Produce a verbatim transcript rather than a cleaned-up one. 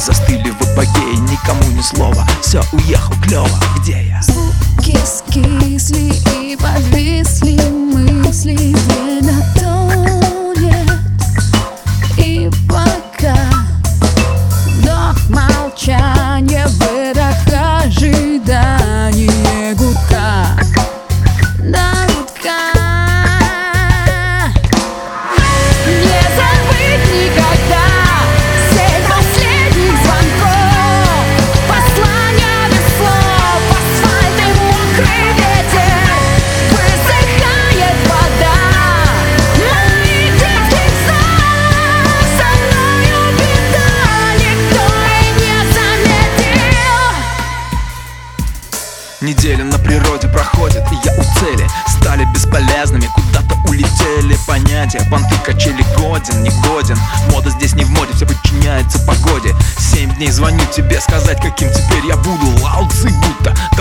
застыли в апогее, никому ни слова. Все, уехал, клево, где я? Звуки скисли и подвисли мысли, время тонет. И пока вдох молчания, выдох ожидание гудка до гудка. Не забыть никогда сеть последних звонков, послания без слов, асфальт и мокрый ветер, высыхает вода моих детских слов. Со мною беда, никто и не заметил. Неделя на природе проходит, и я у цели. Стали бесполезными, куда-то улетели понятия. Понты, качели, годен, не годен. Мода здесь не в моде, все подчиняется погоде. Семь дней звоню тебе сказать, каким теперь я буду. Лао-цзи будто